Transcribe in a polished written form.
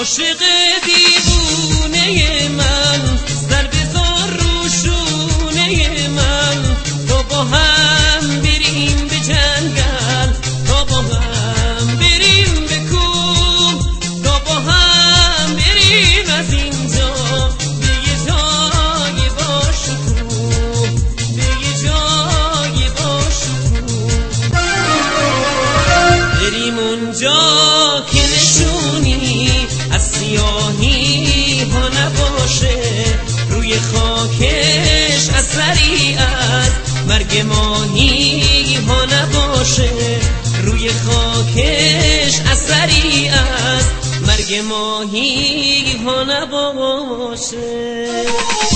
عاشق دیوونه من سر بذار رو شونه من، تا با هم بریم به جنگل، تا با هم بریم به کوه، تا با هم بریم از اینجا به یه جای با شکوه، به یه جای با شکوه. بریم اونجا که نشونی از سیاهی ها نباشه، روی خاکش اثری از مرگ ماهی ها نباشه، روی خاکش اثری از مرگ ماهی ها نباشه.